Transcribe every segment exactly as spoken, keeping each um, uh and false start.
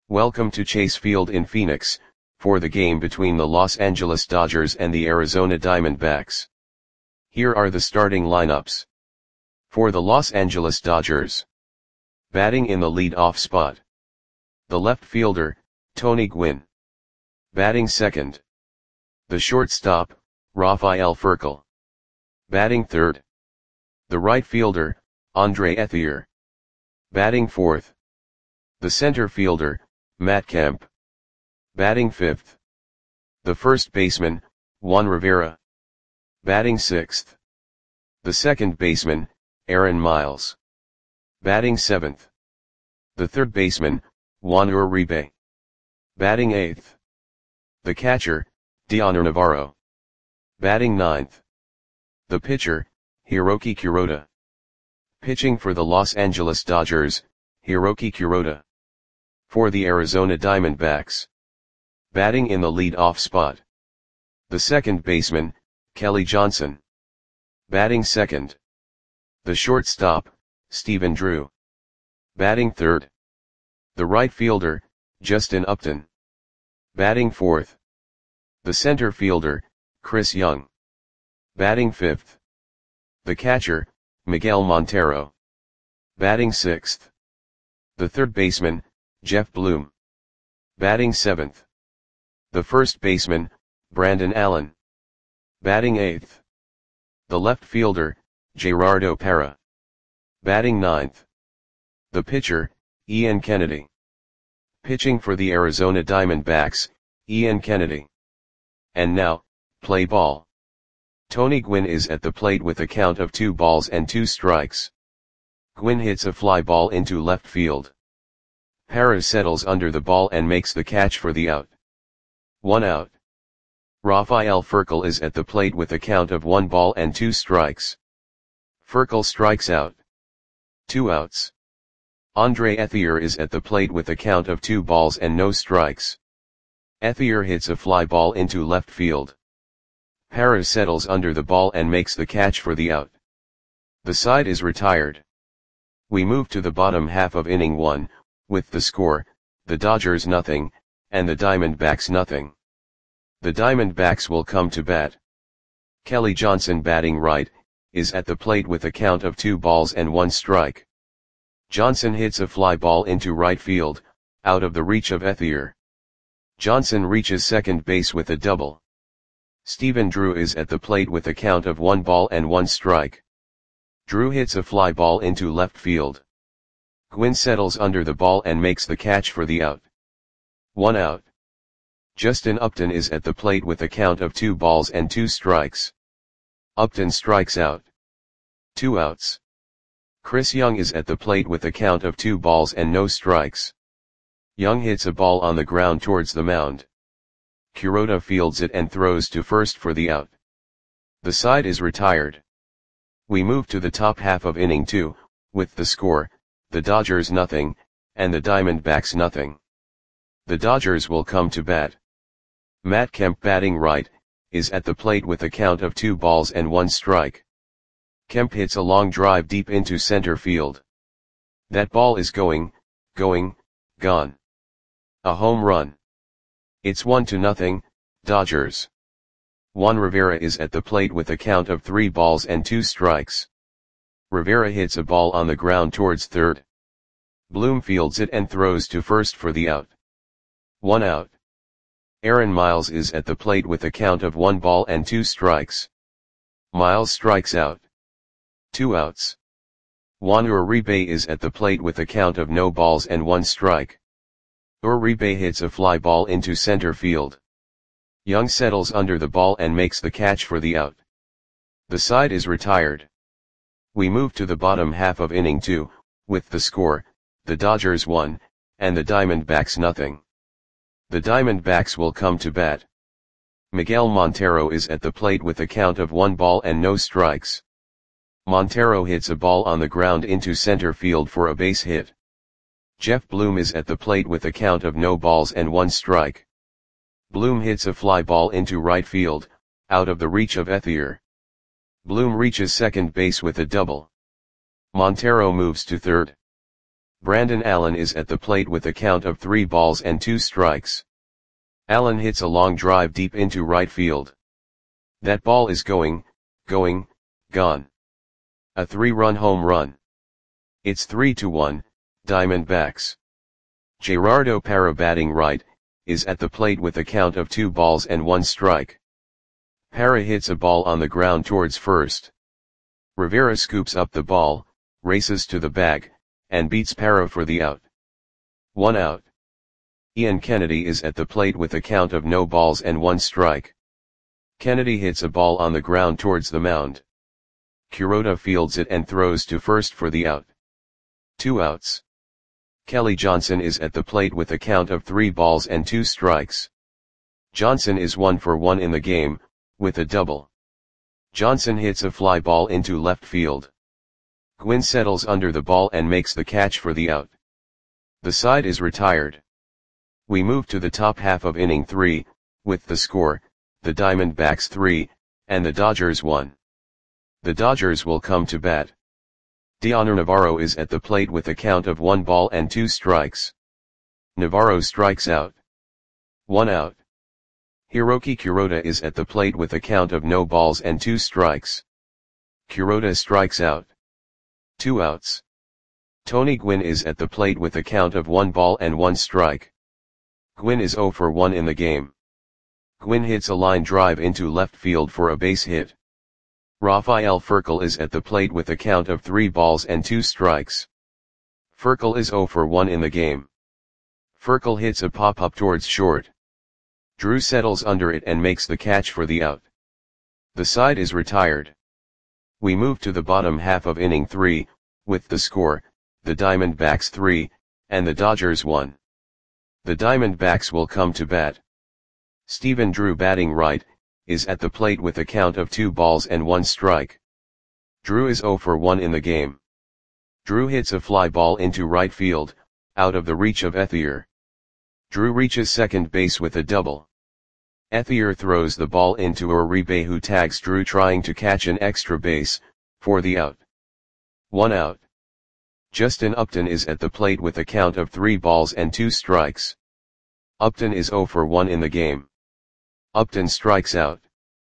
Welcome to Chase Field in Phoenix, for the game between the Los Angeles Dodgers and the Arizona Diamondbacks. Here are the starting lineups. For the Los Angeles Dodgers. Batting in the lead-off spot. The left fielder, Tony Gwynn. Batting second. The shortstop, Rafael Furcal. Batting third. The right fielder, Andre Ethier. Batting fourth. The center fielder, Matt Kemp. Batting fifth. The first baseman, Juan Rivera. Batting sixth. The second baseman, Aaron Miles. Batting seventh. The third baseman, Juan Uribe. Batting eighth. The catcher, Dioner Navarro. Batting ninth. The pitcher, Hiroki Kuroda. Pitching for the Los Angeles Dodgers, Hiroki Kuroda. For the Arizona Diamondbacks. Batting in the lead-off spot. The second baseman, Kelly Johnson. Batting second. The shortstop, Stephen Drew. Batting third. The right fielder, Justin Upton. Batting fourth. The center fielder, Chris Young. Batting fifth. The catcher, Miguel Montero. Batting sixth. The third baseman, Jeff Bloom. Batting seventh. The first baseman, Brandon Allen. Batting eighth. The left fielder, Gerardo Parra. Batting ninth. The pitcher, Ian Kennedy. Pitching for the Arizona Diamondbacks, Ian Kennedy. And now, play ball. Tony Gwynn is at the plate with a count of two balls and two strikes. Gwynn hits a fly ball into left field. Parra settles under the ball and makes the catch for the out. One out. Rafael Furcal is at the plate with a count of one ball and two strikes. Furcal strikes out. Two outs. Andre Ethier is at the plate with a count of two balls and no strikes. Ethier hits a fly ball into left field. Parra settles under the ball and makes the catch for the out. The side is retired. We move to the bottom half of inning one, with the score, the Dodgers nothing, and the Diamondbacks nothing. The Diamondbacks will come to bat. Kelly Johnson, batting right, is at the plate with a count of two balls and one strike. Johnson hits a fly ball into right field, out of the reach of Ethier. Johnson reaches second base with a double. Stephen Drew is at the plate with a count of one ball and one strike. Drew hits a fly ball into left field. Gwynn settles under the ball and makes the catch for the out. One out. Justin Upton is at the plate with a count of two balls and two strikes. Upton strikes out. Two outs. Chris Young is at the plate with a count of two balls and no strikes. Young hits a ball on the ground towards the mound. Kuroda fields it and throws to first for the out. The side is retired. We move to the top half of inning two, with the score, the Dodgers nothing, and the Diamondbacks nothing. The Dodgers will come to bat. Matt Kemp, batting right, is at the plate with a count of two balls and one strike. Kemp hits a long drive deep into center field. That ball is going, going, gone. A home run. It's one to nothing, Dodgers. Juan Rivera is at the plate with a count of three balls and two strikes. Rivera hits a ball on the ground towards third. Bloom fields it and throws to first for the out. One out. Aaron Miles is at the plate with a count of one ball and two strikes. Miles strikes out. Two outs. Juan Uribe is at the plate with a count of no balls and one strike. Uribe hits a fly ball into center field. Young settles under the ball and makes the catch for the out. The side is retired. We move to the bottom half of inning two, with the score, the Dodgers one, and the Diamondbacks nothing. The Diamondbacks will come to bat. Miguel Montero is at the plate with a count of one ball and no strikes. Montero hits a ball on the ground into center field for a base hit. Jeff Bloom is at the plate with a count of no balls and one strike. Bloom hits a fly ball into right field, out of the reach of Ethier. Bloom reaches second base with a double. Montero moves to third. Brandon Allen is at the plate with a count of three balls and two strikes. Allen hits a long drive deep into right field. That ball is going, going, gone. A three-run home run. It's three to one, Diamondbacks. Gerardo Parra, batting right, is at the plate with a count of two balls and one strike. Parra hits a ball on the ground towards first. Rivera scoops up the ball, races to the bag, and beats Parra for the out. One out. Ian Kennedy is at the plate with a count of no balls and one strike. Kennedy hits a ball on the ground towards the mound. Kuroda fields it and throws to first for the out. Two outs. Kelly Johnson is at the plate with a count of three balls and two strikes. Johnson is one for one in the game, with a double. Johnson hits a fly ball into left field. Gwynn settles under the ball and makes the catch for the out. The side is retired. We move to the top half of inning three, with the score, the Diamondbacks three, and the Dodgers one. The Dodgers will come to bat. Dioner Navarro is at the plate with a count of one ball and two strikes. Navarro strikes out. One out. Hiroki Kuroda is at the plate with a count of no balls and two strikes. Kuroda strikes out. Two outs. Tony Gwynn is at the plate with a count of one ball and one strike. Gwynn is zero for one in the game. Gwynn hits a line drive into left field for a base hit. Rafael Furcal is at the plate with a count of three balls and two strikes. Furcal is zero for one in the game. Furcal hits a pop-up towards short. Drew settles under it and makes the catch for the out. The side is retired. We move to the bottom half of inning three, with the score, the Diamondbacks three, and the Dodgers one. The Diamondbacks will come to bat. Stephen Drew, batting right, is at the plate with a count of two balls and one strike. Drew is zero for one in the game. Drew hits a fly ball into right field, out of the reach of Ethier. Drew reaches second base with a double. Ethier throws the ball into Uribe, who tags Drew trying to catch an extra base, for the out. One out. Justin Upton is at the plate with a count of three balls and two strikes. Upton is zero for one in the game. Upton strikes out.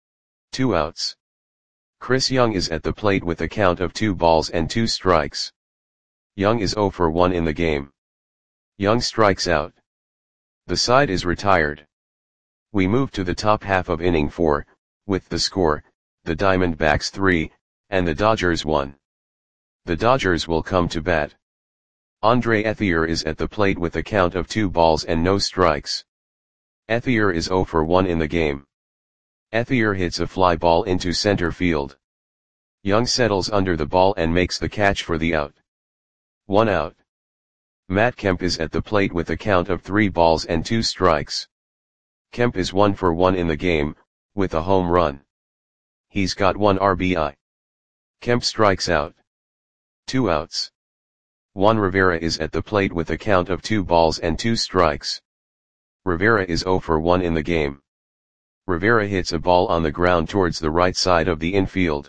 Two outs. Chris Young is at the plate with a count of two balls and two strikes. Young is zero for one in the game. Young strikes out. The side is retired. We move to the top half of inning four, with the score, the Diamondbacks three, and the Dodgers one. The Dodgers will come to bat. Andre Ethier is at the plate with a count of two balls and no strikes. Ethier is zero for one in the game. Ethier hits a fly ball into center field. Young settles under the ball and makes the catch for the out. One out. Matt Kemp is at the plate with a count of three balls and two strikes. Kemp is one for one in the game, with a home run. He's got one R B I. Kemp strikes out. Two outs. Juan Rivera is at the plate with a count of two balls and two strikes. Rivera is zero for one in the game. Rivera hits a ball on the ground towards the right side of the infield.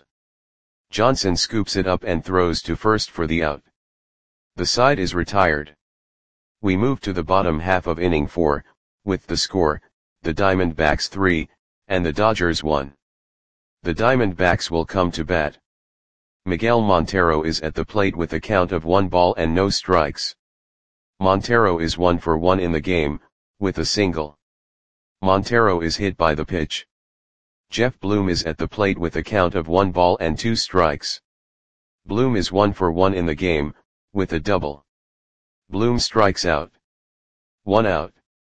Johnson scoops it up and throws to first for the out. The side is retired. We move to the bottom half of inning four, with the score, the Diamondbacks three, and the Dodgers one. The Diamondbacks will come to bat. Miguel Montero is at the plate with a count of one ball and no strikes. Montero is one for one in the game, with a single. Montero is hit by the pitch. Jeff Bloom is at the plate with a count of one ball and two strikes. Bloom is one for one in the game, with a double. Bloom strikes out. One out.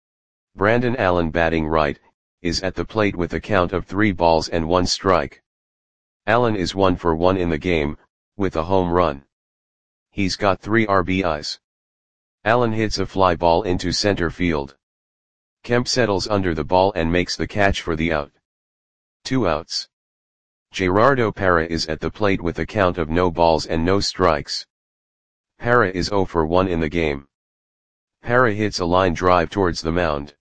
Brandon Allen, batting right, is at the plate with a count of three balls and one strike. Allen is one for one in the game, with a home run. He's got three R B Is. Allen hits a fly ball into center field. Kemp settles under the ball and makes the catch for the out. Two outs. Gerardo Parra is at the plate with a count of no balls and no strikes. Parra is zero for one in the game. Parra hits a line drive towards the mound.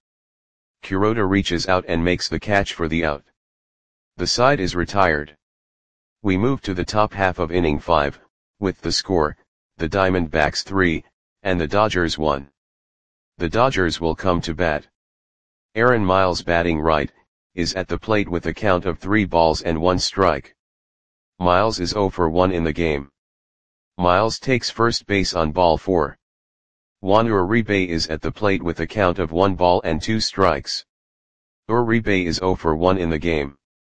Kuroda reaches out and makes the catch for the out. The side is retired. We move to the top half of inning five, with the score, the Diamondbacks three, and the Dodgers one. The Dodgers will come to bat. Aaron Miles, batting right, is at the plate with a count of three balls and one strike. Miles is zero for one in the game. Miles takes first base on ball four. Juan Uribe is at the plate with a count of one ball and two strikes. Uribe is zero for one in the game.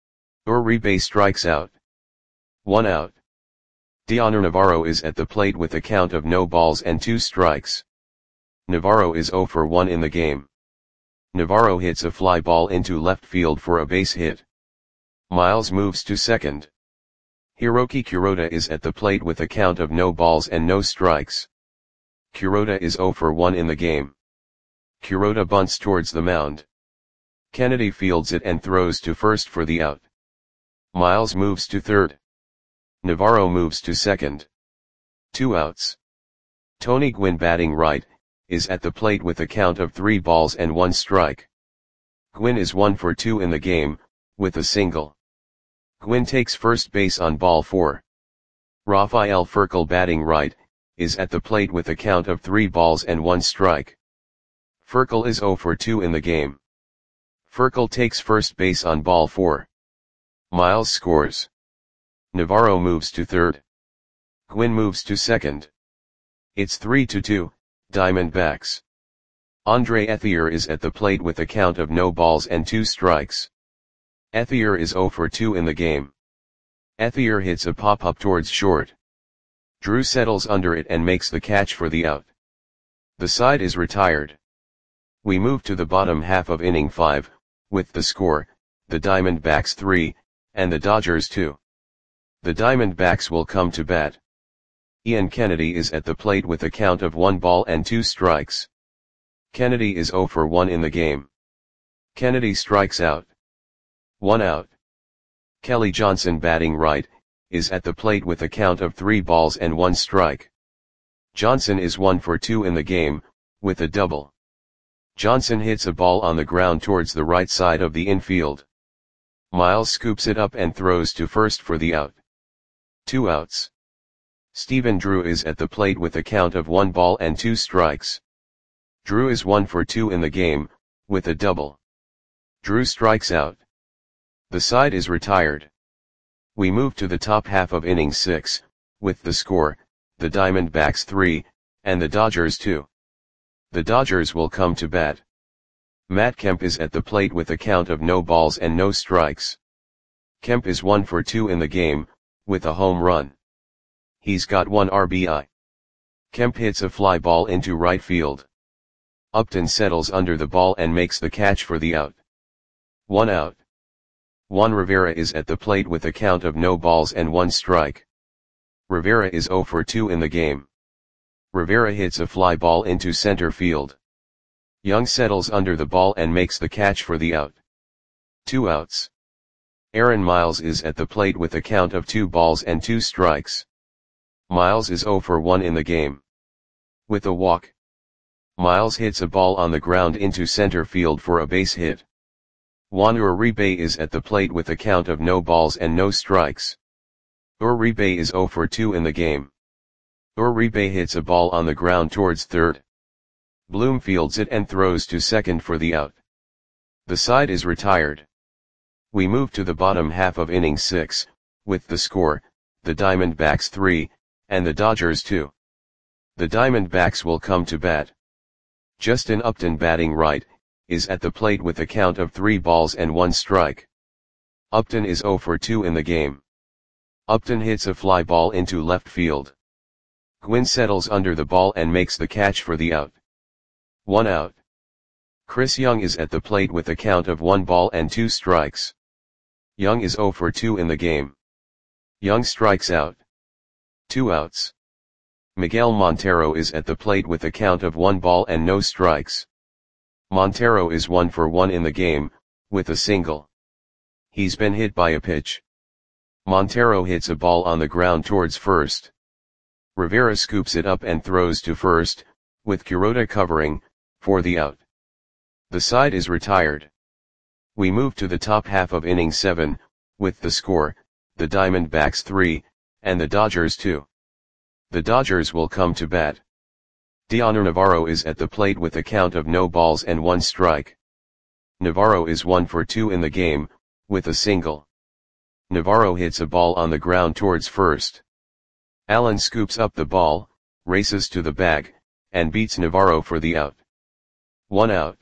Uribe strikes out. One out. Dioner Navarro is at the plate with a count of no balls and two strikes. Navarro is zero for one in the game. Navarro hits a fly ball into left field for a base hit. Miles moves to second. Hiroki Kuroda is at the plate with a count of no balls and no strikes. Kuroda is zero for one in the game. Kuroda bunts towards the mound. Kennedy fields it and throws to first for the out. Miles moves to third. Navarro moves to second. Two outs. Tony Gwynn, batting right, is at the plate with a count of three balls and one strike. Gwynn is one for two in the game, with a single. Gwynn takes first base on ball four. Rafael Furcal, batting right, is at the plate with a count of three balls and one strike. Furcal is zero for two in the game. Furcal takes first base on ball four. Miles scores. Navarro moves to third. Gwynn moves to second. It's three to two, Diamondbacks. Andre Ethier is at the plate with a count of no balls and two strikes. Ethier is zero for two in the game. Ethier hits a pop-up towards short. Drew settles under it and makes the catch for the out. The side is retired. We move to the bottom half of inning five, with the score, the Diamondbacks three, and the Dodgers two. The Diamondbacks will come to bat. Ian Kennedy is at the plate with a count of one ball and two strikes. Kennedy is zero for one in the game. Kennedy strikes out. One out. Kelly Johnson, batting right, is at the plate with a count of three balls and one strike. Johnson is one for two in the game, with a double. Johnson hits a ball on the ground towards the right side of the infield. Miles scoops it up and throws to first for the out. Two outs. Stephen Drew is at the plate with a count of one ball and two strikes. Drew is one for two in the game, with a double. Drew strikes out. The side is retired. We move to the top half of inning six, with the score, the Diamondbacks three, and the Dodgers two. The Dodgers will come to bat. Matt Kemp is at the plate with a count of no balls and no strikes. Kemp is one for two in the game, with a home run. He's got one R B I. Kemp hits a fly ball into right field. Upton settles under the ball and makes the catch for the out. One out. Juan Rivera is at the plate with a count of no balls and one strike. Rivera is zero for two in the game. Rivera hits a fly ball into center field. Young settles under the ball and makes the catch for the out. Two outs. Aaron Miles is at the plate with a count of two balls and two strikes. Miles is zero for one in the game. With a walk. Miles hits a ball on the ground into center field for a base hit. Juan Uribe is at the plate with a count of no balls and no strikes. Uribe is zero for two in the game. Uribe hits a ball on the ground towards third. Bloom fields it and throws to second for the out. The side is retired. We move to the bottom half of inning six, with the score, the Diamondbacks three, and the Dodgers two. The Diamondbacks will come to bat. Justin Upton, batting right, is at the plate with a count of three balls and one strike. Upton is zero for two in the game. Upton hits a fly ball into left field. Gwynn settles under the ball and makes the catch for the out. One out. Chris Young is at the plate with a count of one ball and two strikes. Young is zero for two in the game. Young strikes out. Two outs. Miguel Montero is at the plate with a count of one ball and no strikes. Montero is one for one in the game, with a single. He's been hit by a pitch. Montero hits a ball on the ground towards first. Rivera scoops it up and throws to first, with Kuroda covering, for the out. The side is retired. We move to the top half of inning seven, with the score, the Diamondbacks three, and the Dodgers two. The Dodgers will come to bat. Dioner Navarro is at the plate with a count of no balls and one strike. Navarro is one for two in the game, with a single. Navarro hits a ball on the ground towards first. Allen scoops up the ball, races to the bag, and beats Navarro for the out. One out.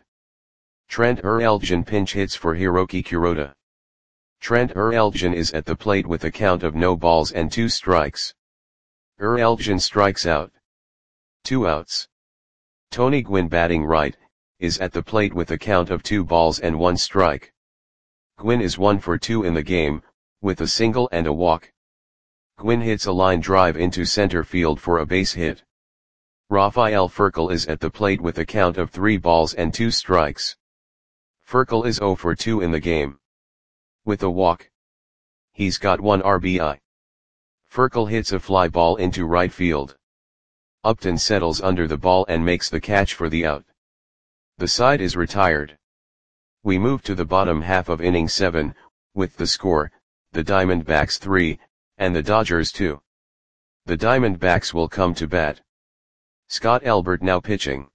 Trent Ereljan pinch hits for Hiroki Kuroda. Trent Ereljan is at the plate with a count of no balls and two strikes. Ereljan strikes out. Two outs. Tony Gwynn batting right, is at the plate with a count of two balls and one strike. Gwynn is one for two in the game, with a single and a walk. Gwynn hits a line drive into center field for a base hit. Rafael Furcal is at the plate with a count of three balls and two strikes. Furcal is zero for two in the game. With a walk. He's got one R B I. Furcal hits a fly ball into right field. Upton settles under the ball and makes the catch for the out. The side is retired. We move to the bottom half of inning seven, with the score, the Diamondbacks three, and the Dodgers two. The Diamondbacks will come to bat. Scott Elbert now pitching.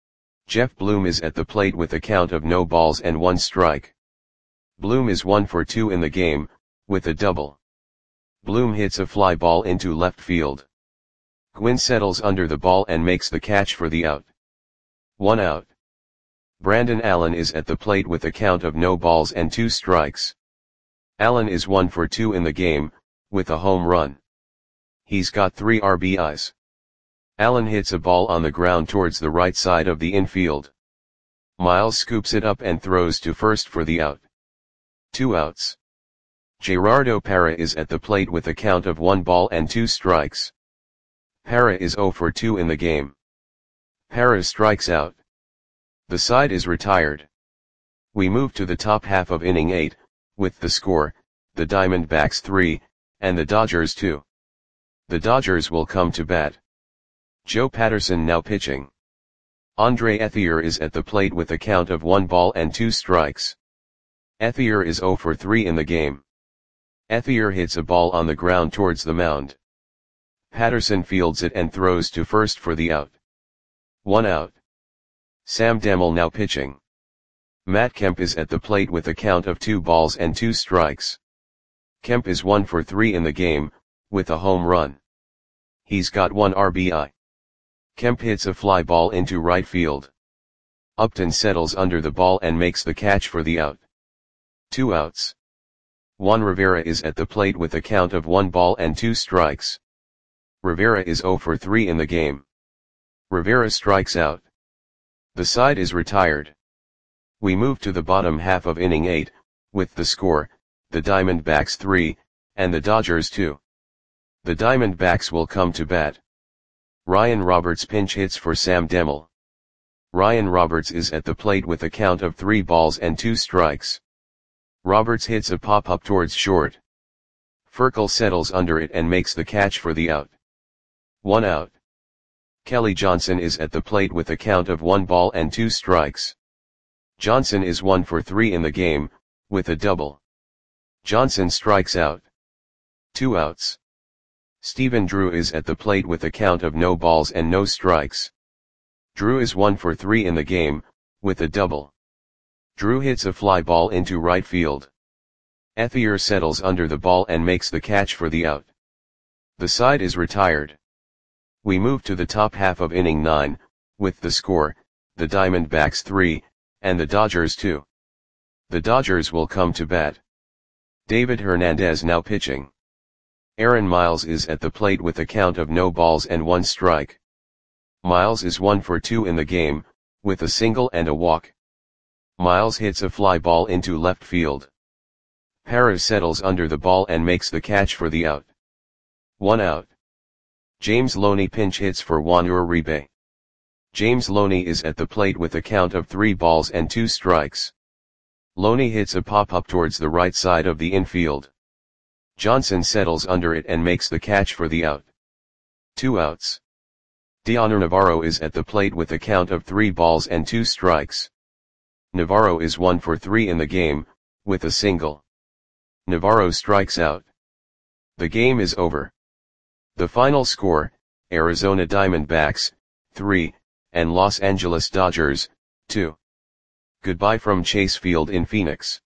Jeff Bloom is at the plate with a count of no balls and one strike. Bloom is one for two in the game, with a double. Bloom hits a fly ball into left field. Gwynn settles under the ball and makes the catch for the out. One out. Brandon Allen is at the plate with a count of no balls and two strikes. Allen is one for two in the game, with a home run. He's got three R B Is. Allen hits a ball on the ground towards the right side of the infield. Miles scoops it up and throws to first for the out. Two outs. Gerardo Parra is at the plate with a count of one ball and two strikes. Parra is zero for two in the game. Parra strikes out. The side is retired. We move to the top half of inning eight, with the score, the Diamondbacks three, and the Dodgers two. The Dodgers will come to bat. Joe Patterson now pitching. Andre Ethier is at the plate with a count of one ball and two strikes. Ethier is zero for three in the game. Ethier hits a ball on the ground towards the mound. Patterson fields it and throws to first for the out. One out. Sam Demel now pitching. Matt Kemp is at the plate with a count of two balls and two strikes. Kemp is one for three in the game, with a home run. He's got one R B I. Kemp hits a fly ball into right field. Upton settles under the ball and makes the catch for the out. Two outs. Juan Rivera is at the plate with a count of one ball and two strikes. Rivera is zero for three in the game. Rivera strikes out. The side is retired. We move to the bottom half of inning eight, with the score, the Diamondbacks three, and the Dodgers two. The Diamondbacks will come to bat. Ryan Roberts pinch hits for Sam Demel. Ryan Roberts is at the plate with a count of three balls and two strikes. Roberts hits a pop-up towards short. Furcal settles under it and makes the catch for the out. One out. Kelly Johnson is at the plate with a count of one ball and two strikes. Johnson is one for three in the game, with a double. Johnson strikes out. Two outs. Stephen Drew is at the plate with a count of no balls and no strikes. Drew is one for three in the game, with a double. Drew hits a fly ball into right field. Ethier settles under the ball and makes the catch for the out. The side is retired. We move to the top half of inning nine, with the score, the Diamondbacks three, and the Dodgers two. The Dodgers will come to bat. David Hernandez now pitching. Aaron Miles is at the plate with a count of no balls and one strike. Miles is one for two in the game, with a single and a walk. Miles hits a fly ball into left field. Parra settles under the ball and makes the catch for the out. One out. James Loney pinch hits for Juan Uribe. James Loney is at the plate with a count of three balls and two strikes. Loney hits a pop-up towards the right side of the infield. Johnson settles under it and makes the catch for the out. Two outs. Dioner Navarro is at the plate with a count of three balls and two strikes. Navarro is one for three in the game, with a single. Navarro strikes out. The game is over. The final score, Arizona Diamondbacks, three, and Los Angeles Dodgers, two. Goodbye from Chase Field in Phoenix.